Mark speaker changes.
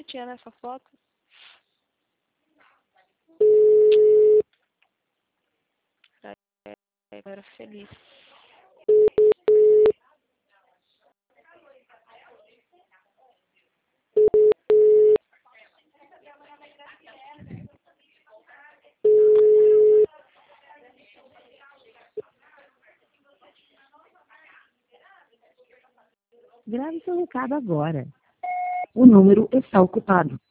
Speaker 1: tinha nessa foto? Eu era feliz.
Speaker 2: Grave seu recado agora. O número está ocupado.